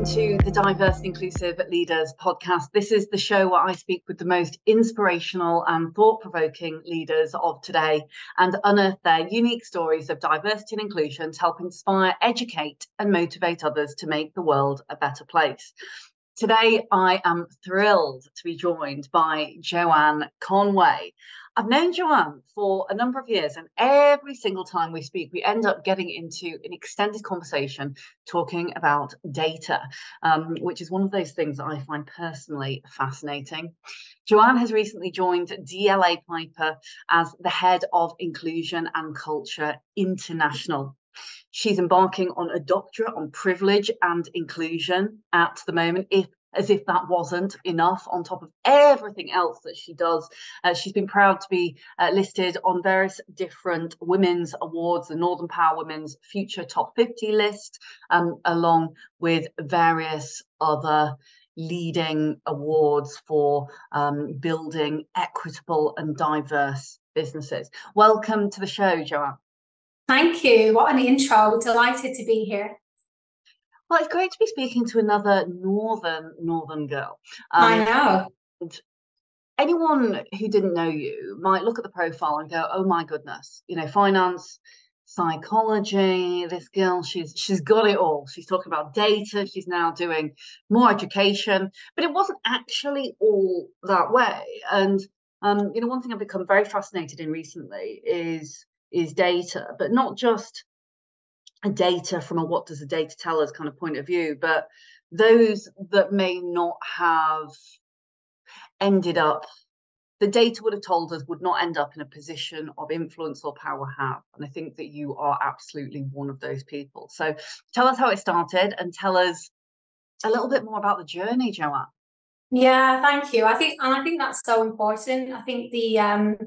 to the Diverse and Inclusive Leaders podcast. This is the show where I speak with the most inspirational and thought-provoking leaders of today and unearth their unique stories of diversity and inclusion to help inspire, educate and motivate others to make the world a better place. Today, I am thrilled to be joined by Joanne Conway. I've known Joanne for a number of years, and every single time we speak, we end up getting into an extended conversation talking about data, which is one of those things that I find personally fascinating. Joanne has recently joined DLA Piper as the head of Inclusion and Culture International. She's embarking on a doctorate on privilege and inclusion at the moment, as if that wasn't enough on top of everything else that she does. She's been proud to be listed on various different women's awards, the Northern Power Women's Future Top 50 list, along with various other leading awards for building equitable and diverse businesses. Welcome to the show, Joanne. Thank you. What an intro. Delighted to be here. Well, it's great to be speaking to another northern girl. I know. And anyone who didn't know you might look at the profile and go, oh my goodness, you know, finance, psychology, this girl, she's got it all. She's talking about data, she's now doing more education, but it wasn't actually all that way. And you know, one thing I've become very fascinated in recently is data, but not just data from a what does the data tell us kind of point of view, but those that may not have ended up, the data would have told us would not end up in a position of influence or power have. And I think that you are absolutely one of those people. So tell us how it started and tell us a little bit more about the journey, Joanne. Yeah, thank you. I think that's so important. I think the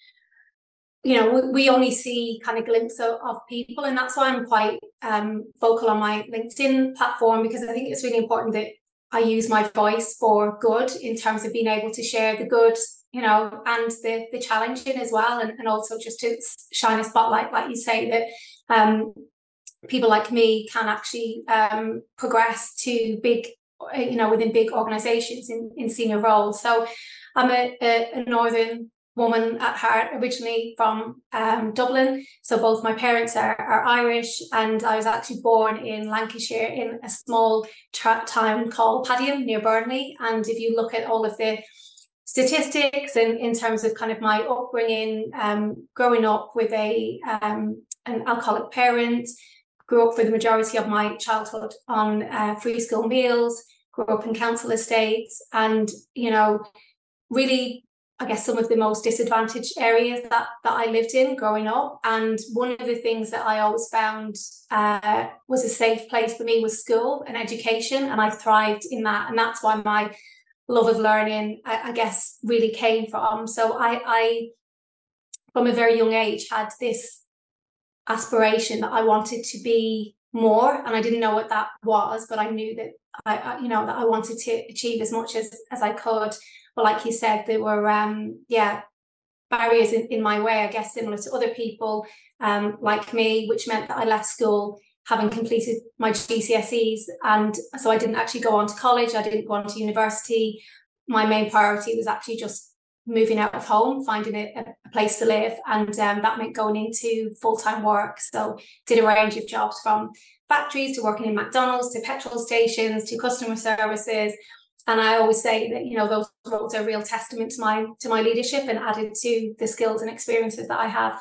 you know, we only see kind of glimpses of people, and that's why I'm quite vocal on my LinkedIn platform, because I think it's really important that I use my voice for good in terms of being able to share the good, you know, and the challenging as well, and also just to shine a spotlight, like you say, that people like me can actually progress to big, you know, within big organizations in senior roles. So I'm a northern woman at heart, originally from Dublin. So both my parents are Irish, and I was actually born in Lancashire in a small town called Padiham near Burnley. And if you look at all of the statistics and in terms of kind of my upbringing, growing up with an alcoholic parent, grew up for the majority of my childhood on free school meals, grew up in council estates, and, you know, really, I guess, some of the most disadvantaged areas that I lived in growing up. And one of the things that I always found was a safe place for me was school and education, and I thrived in that. And that's why my love of learning, I guess, really came from. So I, from a very young age, had this aspiration that I wanted to be more, and I didn't know what that was, but I knew that I you know, that I wanted to achieve as much as I could. But like you said, there were barriers in my way, I guess, similar to other people like me, which meant that I left school having completed my GCSEs, and so I didn't actually go on to college. I didn't go on to university. My main priority was actually just moving out of home, finding a place to live, and that meant going into full-time work. So did a range of jobs, from factories to working in McDonald's to petrol stations to customer services. And I always say that, you know, those roles are a real testament to my leadership and added to the skills and experiences that I have.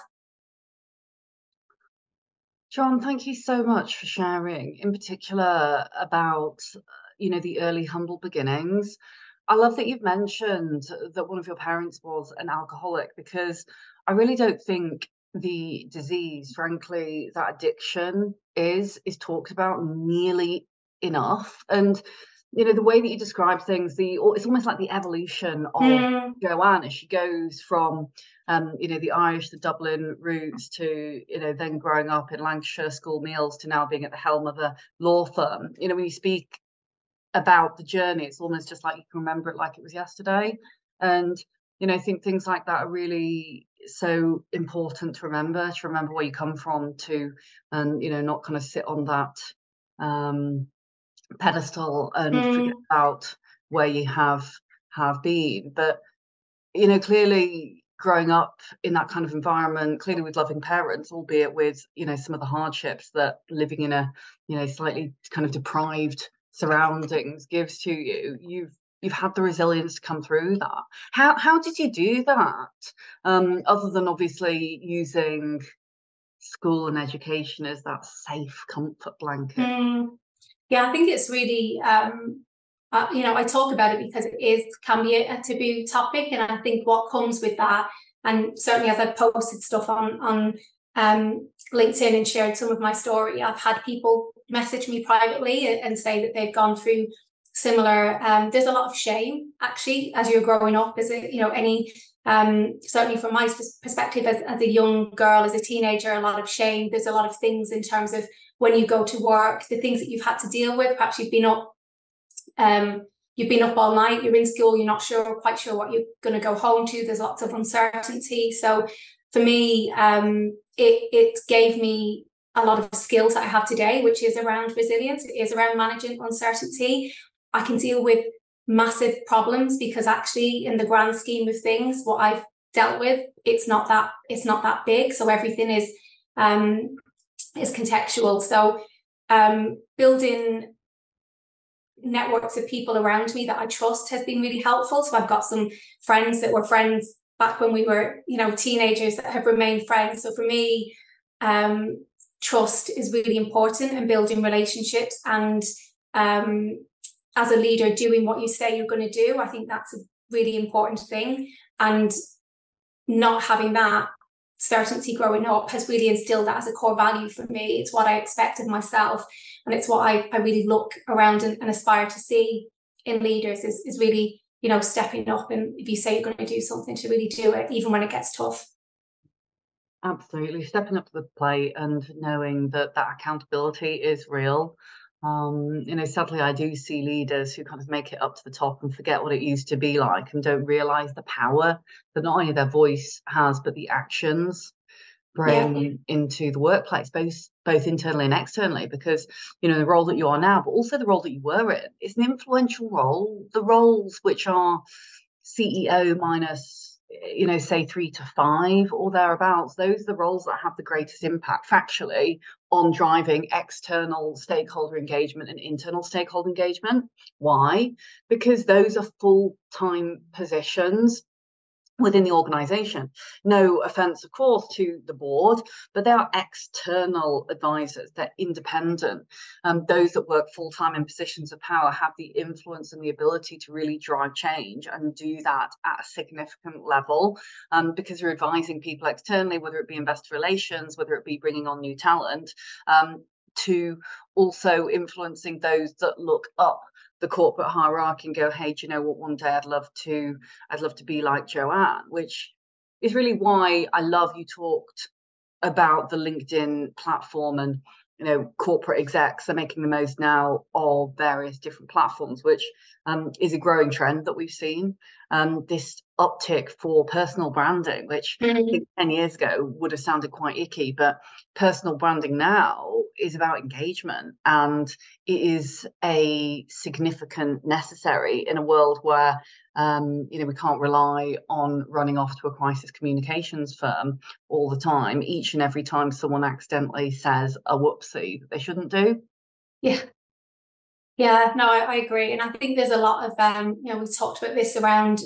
John, thank you so much for sharing, in particular about, you know, the early humble beginnings. I love that you've mentioned that one of your parents was an alcoholic, because I really don't think the disease, frankly, that addiction is talked about nearly enough. And you know, the way that you describe things, it's almost like the evolution of Joanne as she goes from you know, the Irish, the Dublin roots to, you know, then growing up in Lancashire school meals to now being at the helm of a law firm. You know, when you speak about the journey, it's almost just like you can remember it like it was yesterday. And you know, I think things like that are really so important to remember where you come from, to, and you know, not kind of sit on that pedestal and forget about where you have been. But clearly growing up in that kind of environment, clearly with loving parents, albeit with some of the hardships that living in a slightly kind of deprived surroundings gives to you, you've had the resilience to come through that. How did you do that, other than obviously using school and education as that safe comfort blanket? Yeah, I think it's really I talk about it because it can be a taboo topic, and I think what comes with that, and certainly as I've posted stuff on LinkedIn and shared some of my story, I've had people message me privately and say that they've gone through similar. There's a lot of shame actually as you're growing up. As any certainly from my perspective as a young girl, as a teenager, a lot of shame. There's a lot of things in terms of when you go to work, the things that you've had to deal with. Perhaps you've been up all night, you're in school, you're not quite sure what you're going to go home to. There's lots of uncertainty. So for me, it gave me a lot of skills that I have today, which is around resilience. It is around managing uncertainty. I can deal with massive problems because actually in the grand scheme of things, what I've dealt with, it's not that big. So everything is contextual. So building networks of people around me that I trust has been really helpful. So I've got some friends that were friends back when we were, teenagers that have remained friends. So for me, trust is really important, and building relationships, and as a leader, doing what you say you're going to do. I think that's a really important thing. And not having that certainty growing up has really instilled that as a core value for me. It's what I expect of myself, and it's what I really look around and aspire to see in leaders is really, stepping up, and if you say you're going to do something, to really do it, even when it gets tough. Absolutely, stepping up to the plate and knowing that accountability is real. Sadly, I do see leaders who kind of make it up to the top and forget what it used to be like, and don't realise the power that not only their voice has, but the actions bring into the workplace, both internally and externally. Because the role that you are now, but also the role that you were in, is an influential role. The roles which are CEO minus say 3 to 5 or thereabouts, those are the roles that have the greatest impact factually on driving external stakeholder engagement and internal stakeholder engagement. Why? Because those are full-time positions within the organization. No offense, of course, to the board, but they are external advisors. They're independent. Those that work full-time in positions of power have the influence and the ability to really drive change, and do that at a significant level, because you're advising people externally, whether it be investor relations, whether it be bringing on new talent, to also influencing those that look up the corporate hierarchy and go, hey, do you know what, one day I'd love to be like Joanne, which is really why I love you talked about the LinkedIn platform. And corporate execs are making the most now of various different platforms, which is a growing trend that we've seen. This uptick for personal branding, which I think 10 years ago would have sounded quite icky, but personal branding now is about engagement, and it is a significant necessary in a world where we can't rely on running off to a crisis communications firm all the time, each and every time someone accidentally says a whoopsie that they shouldn't do. Yeah, no, I agree. And I think there's a lot of, we've talked about this around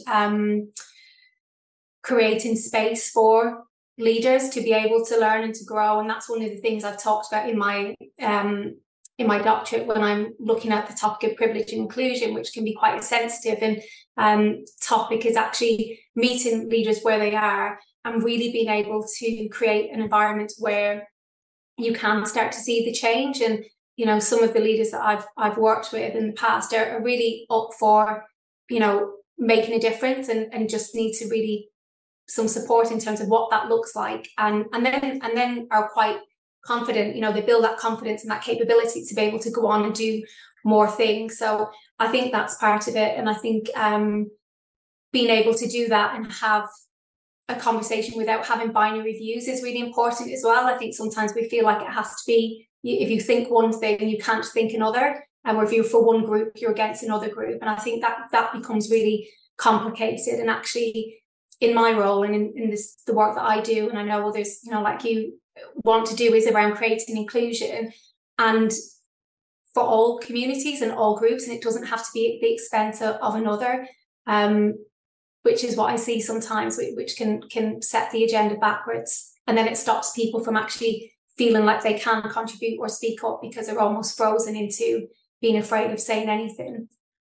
creating space for leaders to be able to learn and to grow. And that's one of the things I've talked about in my doctorate, when I'm looking at the topic of privilege and inclusion, which can be quite a sensitive and topic, is actually meeting leaders where they are and really being able to create an environment where you can start to see the change. And some of the leaders that I've worked with in the past are really up for making a difference, and just need to really some support in terms of what that looks like, and then are quite confident. They build that confidence and that capability to be able to go on and do more things. So I think that's part of it, and I think being able to do that and have a conversation without having binary views is really important as well. I think sometimes we feel like it has to be, if you think one thing, you can't think another. or if you're for one group, you're against another group. And I think that becomes really complicated. And actually, in my role and in the work that I do, and I know others, like you want to do, is around creating inclusion and for all communities and all groups, and it doesn't have to be at the expense of another, which is what I see sometimes, which can set the agenda backwards, and then it stops people from actually feeling like they can contribute or speak up because they're almost frozen into being afraid of saying anything.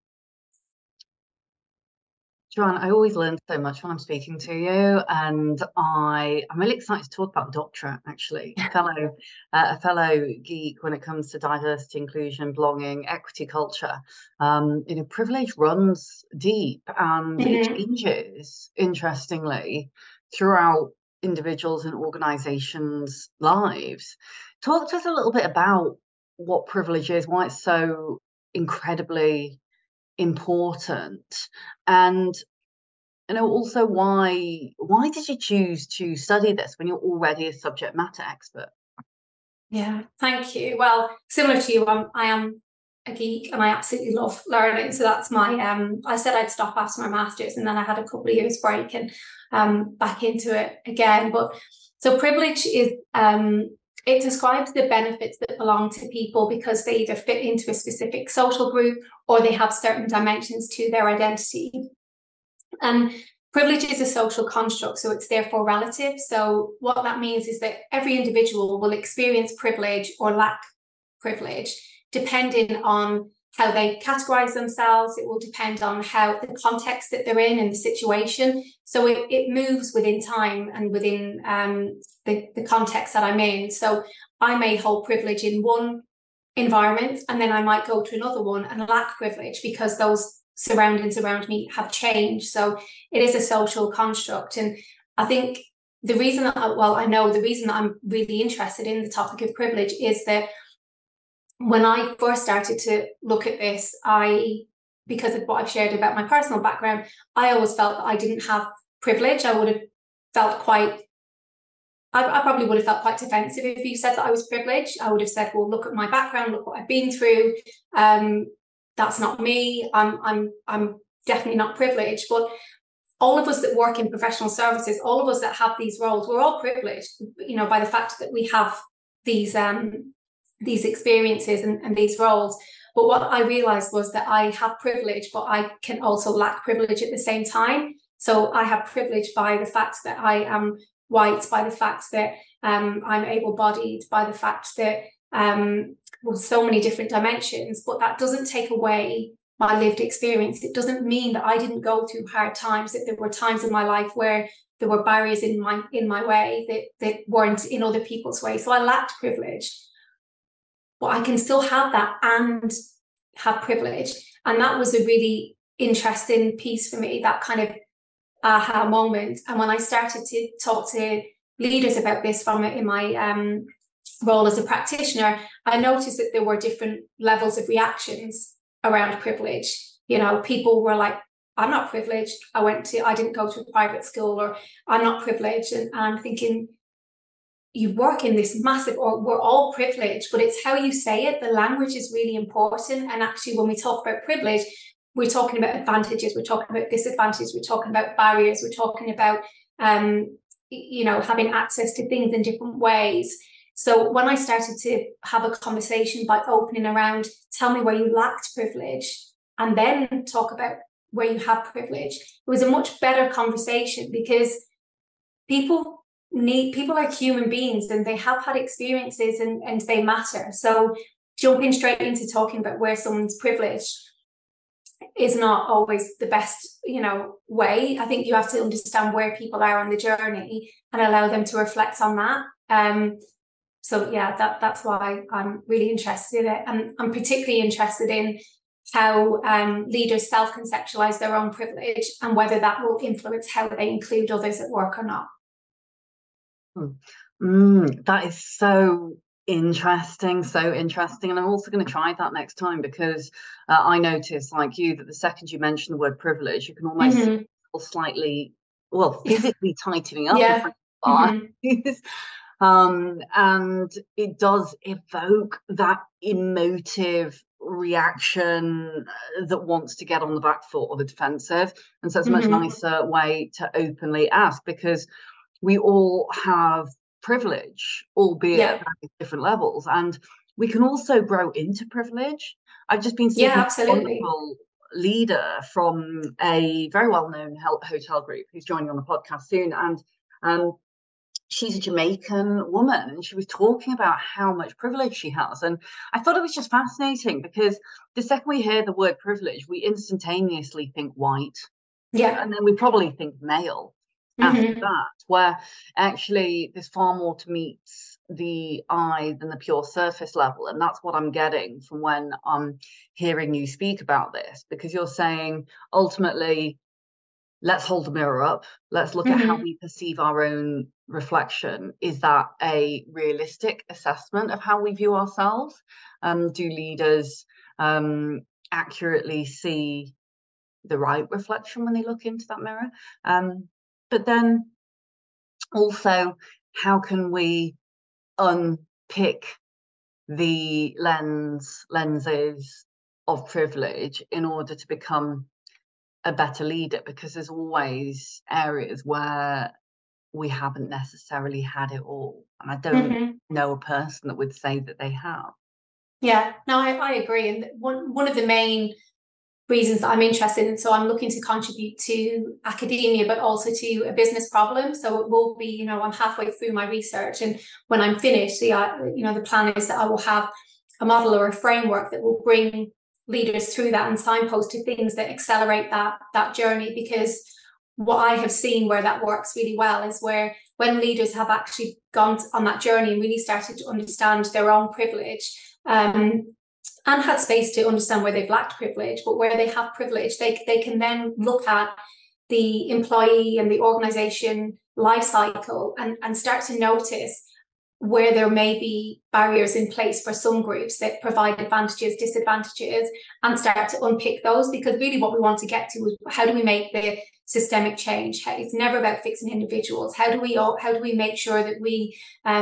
Joanne, I always learn so much when I'm speaking to you, and I'm really excited to talk about the doctorate, actually. A fellow geek when it comes to diversity, inclusion, belonging, equity, culture. Privilege runs deep, and it changes, interestingly, throughout individuals and organisations' lives. Talk to us a little bit about what privilege is, why it's so incredibly important, and also why did you choose to study this when you're already a subject matter expert? Yeah, thank you. Well, similar to you, I am a geek and I absolutely love learning. So that's my I said I'd stop after my master's, and then I had a couple of years break and back into it again. But so privilege is it describes the benefits that belong to people because they either fit into a specific social group or they have certain dimensions to their identity. And privilege is a social construct, so it's therefore relative. So what that means is that every individual will experience privilege or lack privilege depending on how they categorize themselves. It will depend on how the context that they're in and the situation. So it moves within time and within the context that I'm in. So I may hold privilege in one environment, and then I might go to another one and lack privilege because those surroundings around me have changed. So it is a social construct. And I think the reason that the reason that I'm really interested in the topic of privilege is that when I first started to look at this, because of what I've shared about my personal background, I always felt that I didn't have privilege. I would have felt I probably would have felt quite defensive if you said that I was privileged. I would have said, well, look at my background, look what I've been through. That's not me. I'm definitely not privileged. But all of us that work in professional services, all of us that have these roles, we're all privileged, by the fact that we have these experiences and these roles. But what I realized was that I have privilege, but I can also lack privilege at the same time. So I have privilege by the fact that I am white, by the fact that I'm able-bodied, by the fact that so many different dimensions, but that doesn't take away my lived experience. It doesn't mean that I didn't go through hard times, that there were times in my life where there were barriers in my way that weren't in other people's way. So I lacked privilege, but I can still have that and have privilege. And that was a really interesting piece for me, that kind of aha moment. And when I started to talk to leaders about this in my role as a practitioner, I noticed that there were different levels of reactions around privilege. People were like, I'm not privileged. I didn't go to a private school, or I'm not privileged. And I'm thinking, you work in this massive, or we're all privileged, but it's how you say it. The language is really important. And actually, when we talk about privilege, we're talking about advantages, we're talking about disadvantages, we're talking about barriers, we're talking about, having access to things in different ways. So when I started to have a conversation by opening around, tell me where you lacked privilege, and then talk about where you have privilege, it was a much better conversation, because people are human beings and they have had experiences and they matter. So jumping straight into talking about where someone's privileged is not always the best, way. I think you have to understand where people are on the journey and allow them to reflect on that. So yeah, that's why I'm really interested in it. And I'm particularly interested in how leaders self-conceptualize their own privilege and whether that will influence how they include others at work or not. That is so interesting. And I'm also going to try that next time, because I noticed, like you, that the second you mention the word privilege, you can almost see people slightly, physically tightening up. Yeah. And it does evoke that emotive reaction that wants to get on the back foot or the defensive. And so it's a much nicer way to openly ask, because we all have privilege, albeit at different levels, and we can also grow into privilege. I've just been speaking to a wonderful leader from a very well-known hotel group who's joining on the podcast soon, and she's a Jamaican woman, and she was talking about how much privilege she has. And I thought it was just fascinating, because the second we hear the word privilege, we instantaneously think white. And then we probably think male after that, where actually there's far more to meet the eye than the pure surface level. And that's what I'm getting from when I'm hearing you speak about this, because you're saying ultimately, let's hold the mirror up. Let's look at how we perceive our own reflection. Is that a realistic assessment of how we view ourselves? Do leaders accurately see the right reflection when they look into that mirror? But then also, how can we unpick the lenses of privilege in order to become a better leader? Because there's always areas where we haven't necessarily had it all, and I don't know a person that would say that they have. No, I agree. And one of the main reasons that I'm interested in, so I'm looking to contribute to academia, but also to a business problem. So it will be, I'm halfway through my research, and when I'm finished, the plan is that I will have a model or a framework that will bring leaders through that and signpost to things that accelerate that journey. Because what I have seen where that works really well is where when leaders have actually gone on that journey and really started to understand their own privilege, and had space to understand where they've lacked privilege, but where they have privilege, they can then look at the employee and the organization life cycle and start to notice where there may be barriers in place for some groups that provide advantages, disadvantages, and start to unpick those. Because really what we want to get to is, how do we make the systemic change? It's never about fixing individuals. How do we make sure that we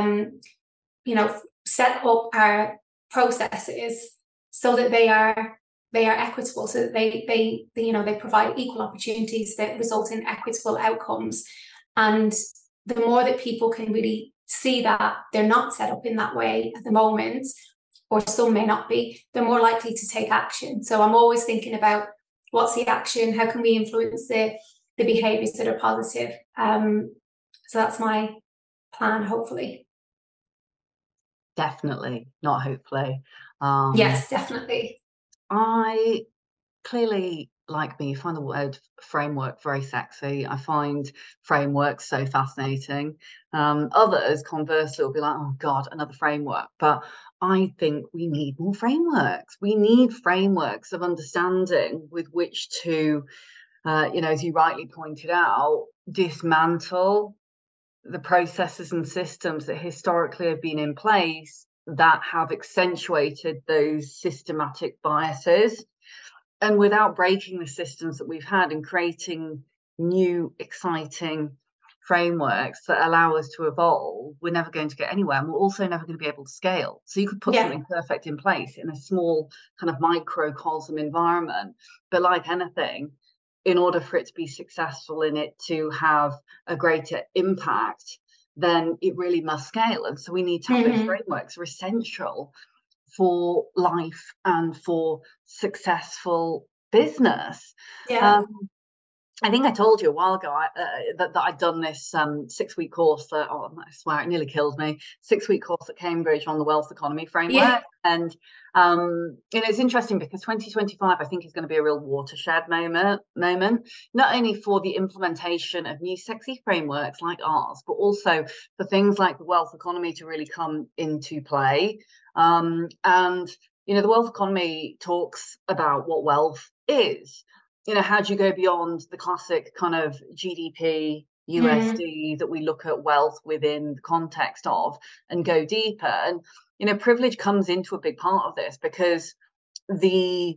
set up our processes so that they are equitable, so that they provide equal opportunities that result in equitable outcomes. And the more that people can really see that they're not set up in that way at the moment, or some may not be, they're more likely to take action. So I'm always thinking about, what's the action? How can we influence the behaviours that are positive? So that's my plan, hopefully. Definitely, not hopefully. Yes, definitely. I clearly, like me, find the word framework very sexy. I find frameworks so fascinating. Others, conversely, will be like, oh God, another framework. But I think we need more frameworks. We need frameworks of understanding with which to, as you rightly pointed out, dismantle the processes and systems that historically have been in place that have accentuated those systematic biases, and without breaking the systems that we've had and creating new exciting frameworks that allow us to evolve, we're never going to get anywhere, and we're also never going to be able to scale. So you could put something perfect in place in a small kind of microcosm environment, but like anything, in order for it to be successful, in it to have a greater impact, then it really must scale. And so we need to have those frameworks are essential for life and for successful business. I think I told you a while ago that I'd done this 6-week course that, I swear, it nearly killed me, 6-week course at Cambridge on the wealth economy framework. And it's interesting because 2025, I think, is going to be a real watershed moment, not only for the implementation of new sexy frameworks like ours, but also for things like the wealth economy to really come into play. And the wealth economy talks about what wealth is. How do you go beyond the classic kind of GDP, USD that we look at wealth within the context of, and go deeper? And, privilege comes into a big part of this, because the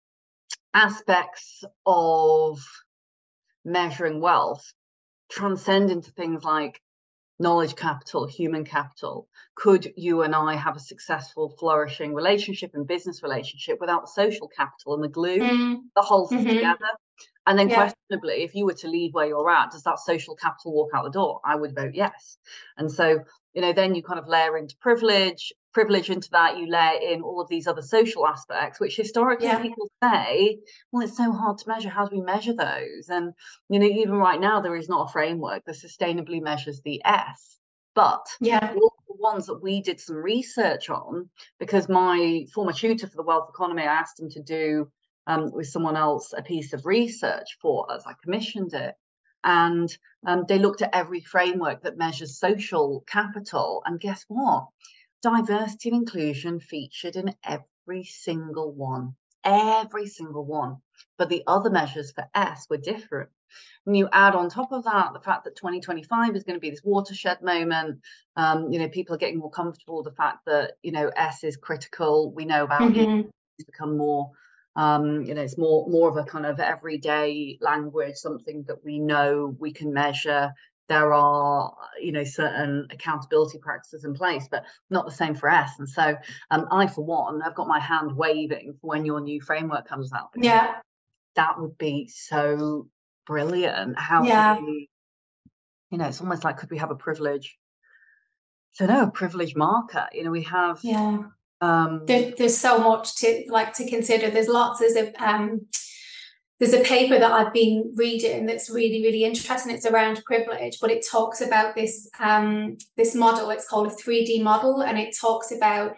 aspects of measuring wealth transcend into things like knowledge capital, human capital. Could you and I have a successful, flourishing relationship and business relationship without the social capital and the glue that holds us together? And then questionably, if you were to leave where you're at, does that social capital walk out the door? I would vote yes. And so, you know, then you kind of layer into privilege into that, you layer in all of these other social aspects, which historically people say, well, it's so hard to measure. How do we measure those? And, you know, even right now, there is not a framework that sustainably measures the S. But all the ones that we did some research on, because my former tutor for the wealth economy, I asked him to do with someone else a piece of research for us. I commissioned it. And they looked at every framework that measures social capital. And guess what? Diversity and inclusion featured in every single one. But the other measures for S were different. And you add on top of that the fact that 2025 is going to be this watershed moment. You know, people are getting more comfortable with the fact that, you know, S is critical. We know about it. It's become more, you know, it's more of a kind of everyday language, something that we know we can measure. There are, you know, certain accountability practices in place, but not the same for S. And so I, for one, I've got my hand waving for when your new framework comes out. Yeah. That would be so brilliant. How could we, you know, it's almost like, could we have a privilege? So no, a privilege marker. You know, we have. There's so much to consider. There's a paper that I've been reading that's really, really interesting. It's around privilege, but it talks about this this model. It's called a 3D model, and it talks about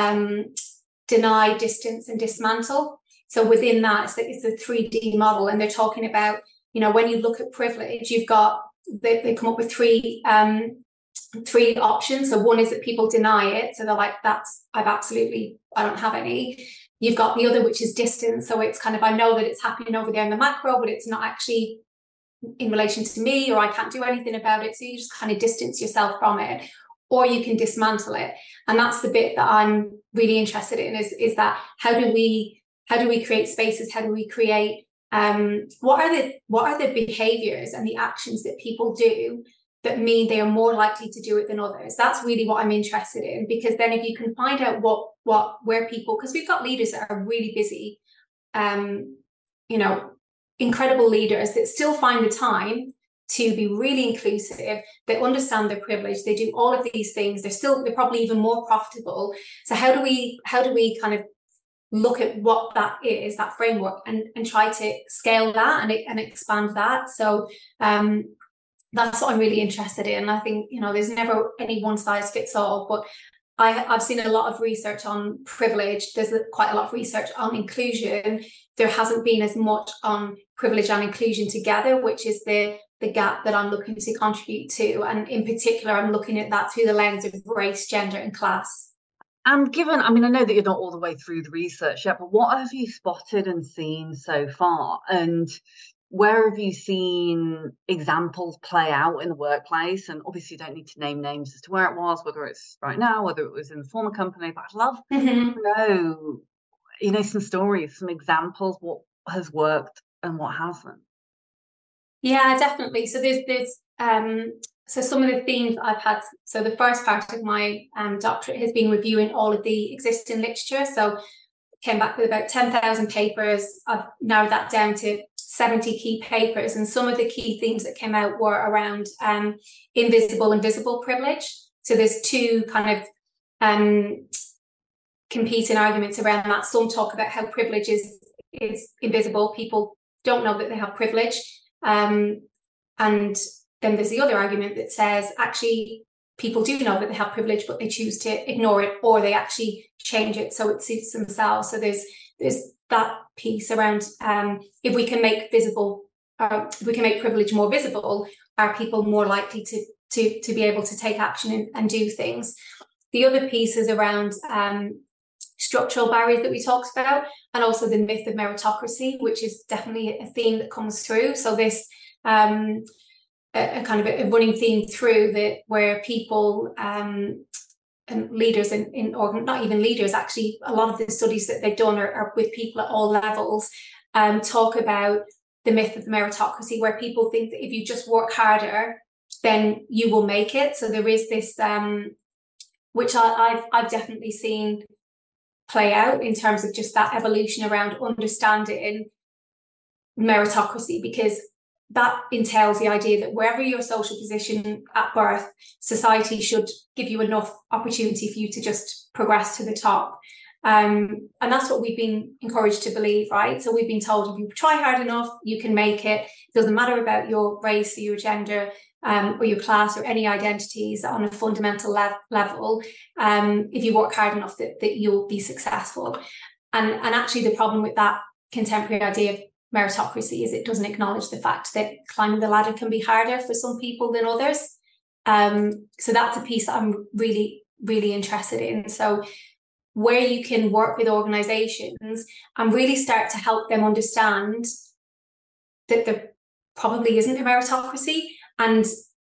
deny, distance, and dismantle. So within that, it's a 3D model, and they're talking about, you know, when you look at privilege, you've got they come up with three options. So one is that people deny it, so they're like, I don't have any. You've got the other, which is distance. So it's kind of, I know that it's happening over there in the macro, but it's not actually in relation to me, or I can't do anything about it. So you just kind of distance yourself from it, or you can dismantle it. And that's the bit that I'm really interested in, is that how do we create spaces? How do we create, what are the behaviors and the actions that people do that mean they are more likely to do it than others? That's really what I'm interested in, because then if you can find out where people, because we've got leaders that are really busy, you know, incredible leaders that still find the time to be really inclusive, they understand their privilege, they do all of these things, they're probably even more profitable. So how do we kind of look at what that is, that framework, and try to scale that and expand that? So that's what I'm really interested in. I think, you know, there's never any one size fits all, but I've seen a lot of research on privilege. There's quite a lot of research on inclusion. There hasn't been as much on privilege and inclusion together, which is the gap that I'm looking to contribute to. And in particular, I'm looking at that through the lens of race, gender, and class. And given, I mean, I know that you're not all the way through the research yet, but what have you spotted and seen so far? And where have you seen examples play out in the workplace? And obviously you don't need to name names as to where it was, whether it's right now, whether it was in the former company, but I'd love to know, you know, some stories, some examples, what has worked and what hasn't. Yeah, definitely. So there's so some of the themes I've had, so the first part of my doctorate has been reviewing all of the existing literature. So came back with about 10,000 papers. I've narrowed that down to 70 key papers, and some of the key themes that came out were around invisible and visible privilege. So there's two kind of competing arguments around that. Some talk about how privilege is invisible. People don't know that they have privilege. And then there's the other argument that says actually people do know that they have privilege, but they choose to ignore it, or they actually change it so it suits themselves. So there's that piece around if we can make privilege more visible, are people more likely to be able to take action and do things? The other piece is around structural barriers that we talked about, and also the myth of meritocracy, which is definitely a theme that comes through. So this a kind of a running theme through that, where people and leaders or not even leaders, actually a lot of the studies that they've done are with people at all levels, talk about the myth of the meritocracy, where people think that if you just work harder, then you will make it. So there is this, which I've definitely seen play out in terms of just that evolution around understanding meritocracy, because that entails the idea that wherever your social position at birth, society should give you enough opportunity for you to just progress to the top. And that's what we've been encouraged to believe, right? So we've been told if you try hard enough, you can make it. It doesn't matter about your race or your gender or your class or any identities on a fundamental level. If you work hard enough, that you'll be successful. And actually the problem with that contemporary idea of meritocracy is it doesn't acknowledge the fact that climbing the ladder can be harder for some people than others. So that's a piece that I'm really, really interested in. So where you can work with organizations and really start to help them understand that there probably isn't a meritocracy. And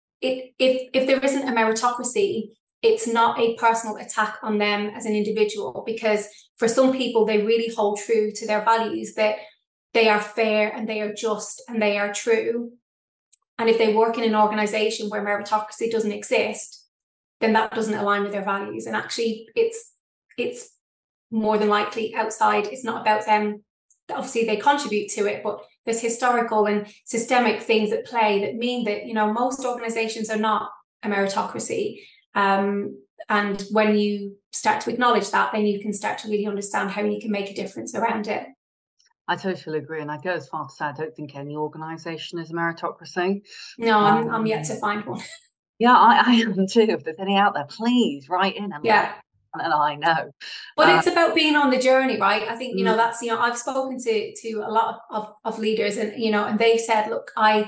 if there isn't a meritocracy, it's not a personal attack on them as an individual, because for some people, they really hold true to their values, that they are fair and they are just and they are true. And if they work in an organization where meritocracy doesn't exist, then that doesn't align with their values. And actually, it's more than likely outside. It's not about them. Obviously, they contribute to it, but there's historical and systemic things at play that mean that, most organizations are not a meritocracy. And when you start to acknowledge that, then you can start to really understand how you can make a difference around it. I totally agree, and I go as far to say I don't think any organisation is a meritocracy. No, I'm yet to find one. Yeah, I am too. If there's any out there, please write in and and I know. But it's about being on the journey, right? I think that's I've spoken to a lot of leaders, and and they've said, look, I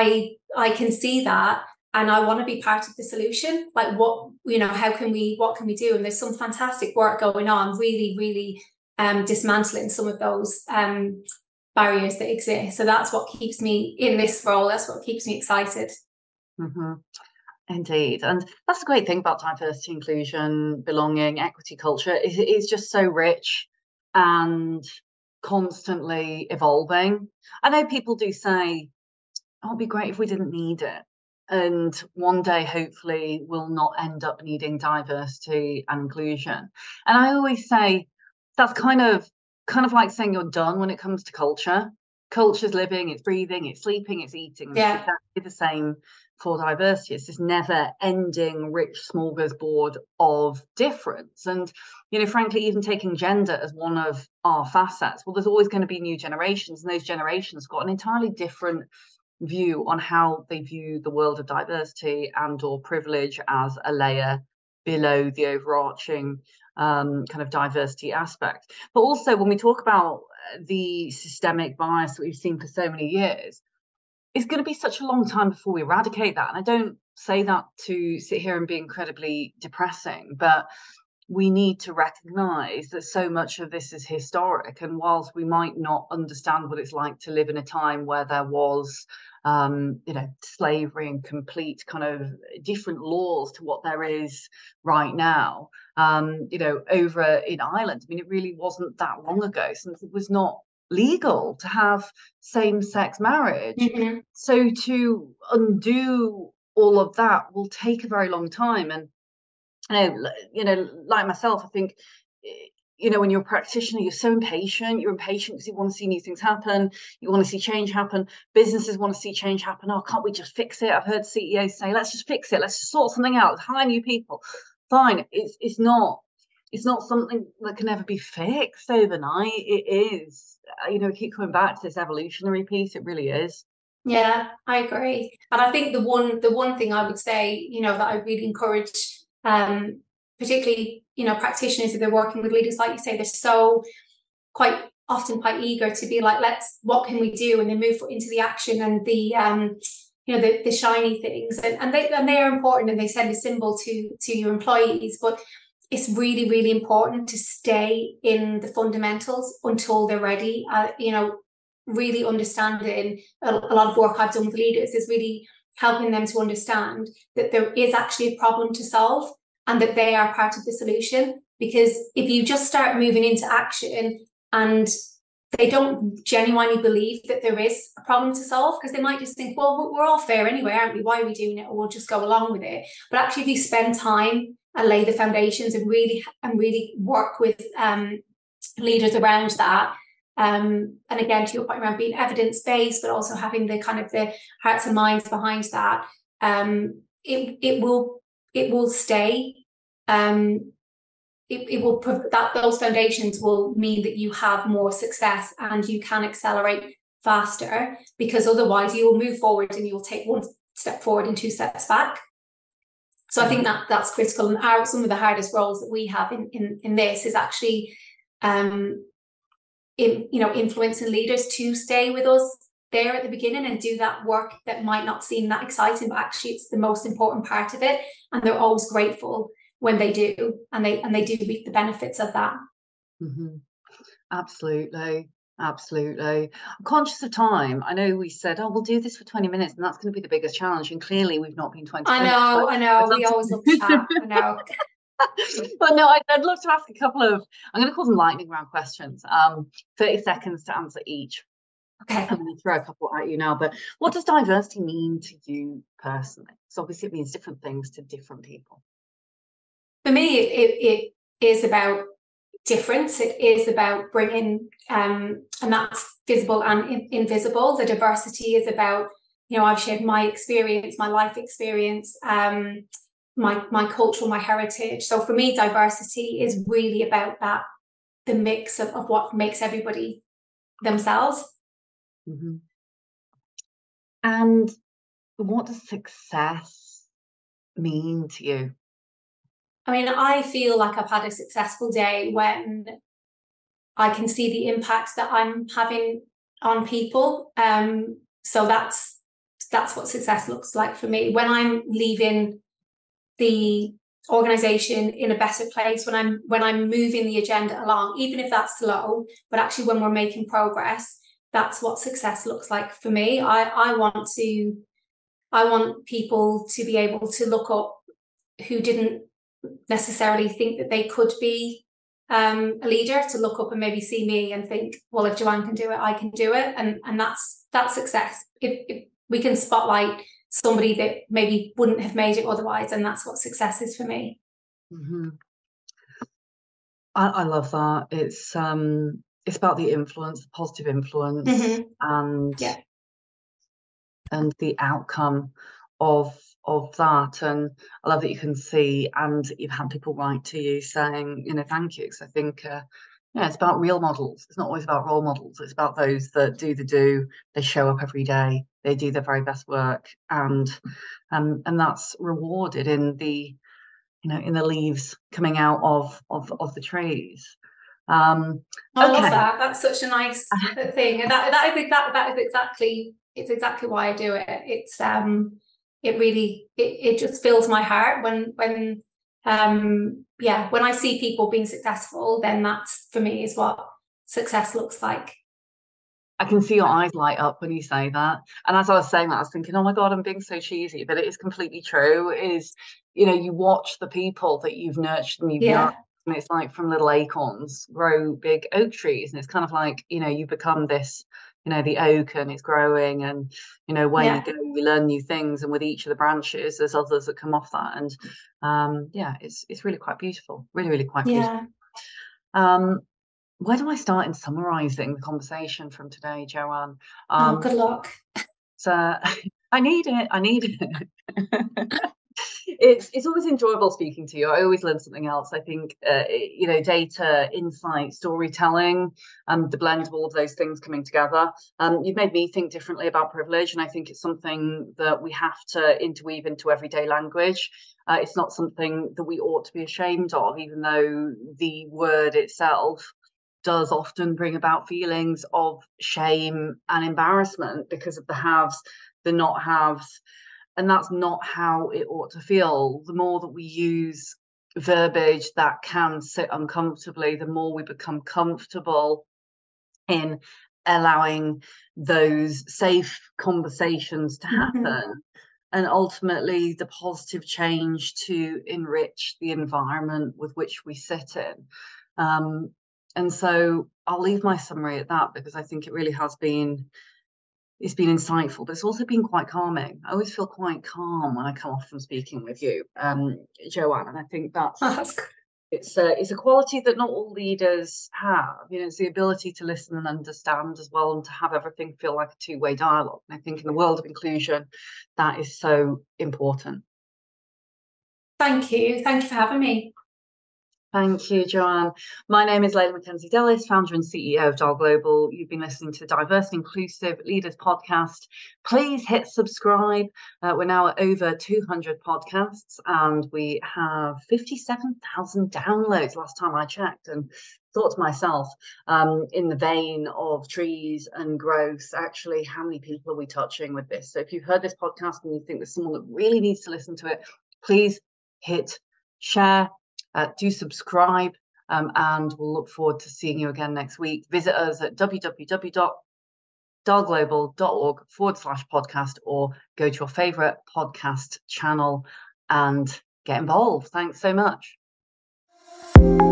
can see that, and I want to be part of the solution. Like, what can we do? And there's some fantastic work going on, really, really. Dismantling some of those barriers that exist. So that's what keeps me in this role. That's what keeps me excited. Mm-hmm. Indeed. And that's the great thing about diversity, inclusion, belonging, equity culture. It's just so rich and constantly evolving. I know people do say, oh, it'd be great if we didn't need it. And one day, hopefully, we'll not end up needing diversity and inclusion. And I always say, that's kind of like saying you're done when it comes to culture. Culture's living, it's breathing, it's sleeping, it's eating. Yeah. It's exactly the same for diversity. It's this never-ending rich smorgasbord of difference. And, frankly, even taking gender as one of our facets, well, there's always going to be new generations, and those generations got an entirely different view on how they view the world of diversity and or privilege as a layer below the overarching kind of diversity aspect. But also when we talk about the systemic bias that we've seen for so many years, it's going to be such a long time before we eradicate that. And I don't say that to sit here and be incredibly depressing, but we need to recognize that so much of this is historic. And whilst we might not understand what it's like to live in a time where there was slavery and complete kind of different laws to what there is right now, over in Ireland. I mean, it really wasn't that long ago since it was not legal to have same-sex marriage. Mm-hmm. So to undo all of that will take a very long time. And, like myself, I think, when you're a practitioner, you're so impatient. You're impatient because you want to see new things happen. You want to see change happen. Businesses want to see change happen. Oh, can't we just fix it? I've heard CEOs say, let's just fix it. Let's just sort something out. Hire new people. Fine. It's not something that can ever be fixed overnight. It is, keep coming back to this evolutionary piece. It really is. Yeah, I agree. And I think the one thing I would say, that I really encourage, particularly, practitioners, if they're working with leaders, like you say, they're so quite often quite eager to be like, what can we do? And they move into the action and the, the shiny things, and they are important, and they send a symbol to your employees. But it's really, really important to stay in the fundamentals until they're ready. Really understanding a lot of work I've done with leaders is really helping them to understand that there is actually a problem to solve and that they are part of the solution. Because if you just start moving into action and they don't genuinely believe that there is a problem to solve, because they might just think, well, we're all fair anyway, aren't we? Why are we doing it? Or we'll just go along with it. But actually, if you spend time and lay the foundations and really work with leaders around that, and again, to your point around being evidence-based, but also having the kind of the hearts and minds behind that, it will stay. Those foundations will mean that you have more success and you can accelerate faster, because otherwise you will move forward and you'll take one step forward and two steps back. So I think that's critical. And some of the hardest roles that we have in this is actually influencing leaders to stay with us there at the beginning and do that work that might not seem that exciting, but actually it's the most important part of it, and they're always grateful when they do, and they do reap the benefits of that. Absolutely. I'm conscious of time. I know we said, we'll do this for 20 minutes, and that's going to be the biggest challenge, and clearly we've not been 20 minutes. I know we always love to chat. I know. But no, I'd love to ask a couple of, I'm going to call them lightning round questions, 30 seconds to answer each. Okay. I'm going to throw a couple at you now, but what does diversity mean to you personally? So obviously it means different things to different people. For me, it is about difference. It is about bringing, and that's visible and invisible. The diversity is about, I've shared my experience, my life experience, my cultural, my heritage. So for me, diversity is really about that, the mix of what makes everybody themselves. And what does success mean to you? I mean, I feel like I've had a successful day when I can see the impact that I'm having on people. So that's what success looks like for me. When I'm leaving the organization in a better place, when I'm moving the agenda along, even if that's slow, but actually when we're making progress, that's what success looks like for me. I want people to be able to look up who didn't necessarily think that they could be a leader, to look up and maybe see me and think, well, if Joanne can do it, I can do it. And that's success. If we can spotlight somebody that maybe wouldn't have made it otherwise, and that's what success is for me. I love that. It's about the influence, the positive influence, and the outcome of that. And I love that you can see, and you've had people write to you saying, thank you. Because I think it's about real models. It's not always about role models. It's about those that they show up every day, they do their very best work, and that's rewarded in the leaves coming out of the trees. I love that. That's such a nice thing, and that is exactly why I do it. It's it really just fills my heart when I see people being successful. Then that's, for me, is what success looks like. I can see your eyes light up when you say that. And as I was saying that, I was thinking, oh my God, I'm being so cheesy, but it is completely true. You watch the people that you've nurtured and you've nurtured, and it's like from little acorns grow big oak trees. And it's kind of like, you become this, the oak, and it's growing, and, where you go, you learn new things. And with each of the branches, there's others that come off that. And it's really quite beautiful, really, really quite beautiful. Where do I start in summarising the conversation from today, Joanne? Good luck. So I need it. It's always enjoyable speaking to you. I always learn something else. I think data, insight, storytelling, the blend of all of those things coming together. You've made me think differently about privilege, and I think it's something that we have to interweave into everyday language. It's not something that we ought to be ashamed of, even though the word itself does often bring about feelings of shame and embarrassment because of the haves, the not haves, and that's not how it ought to feel. The more that we use verbiage that can sit uncomfortably, the more we become comfortable in allowing those safe conversations to happen, and ultimately the positive change to enrich the environment with which we sit in. And so I'll leave my summary at that, because I think it really has been, it's been insightful, but it's also been quite calming. I always feel quite calm when I come off from speaking with you, Joanne, and I think that's it's a quality that not all leaders have. You know, it's the ability to listen and understand as well, and to have everything feel like a two-way dialogue. And I think in the world of inclusion, that is so important. Thank you for having me. Thank you, Joanne. My name is Layla Mackenzie-Dellis, founder and CEO of Dial Global. You've been listening to the Diverse and Inclusive Leaders podcast. Please hit subscribe. We're now at over 200 podcasts, and we have 57,000 downloads last time I checked. And thought to myself, in the vein of trees and growth, actually, how many people are we touching with this? So if you've heard this podcast and you think there's someone that really needs to listen to it, please hit share. Do subscribe, and we'll look forward to seeing you again next week. Visit us at www.dialglobal.org/podcast, or go to your favourite podcast channel and get involved. Thanks so much.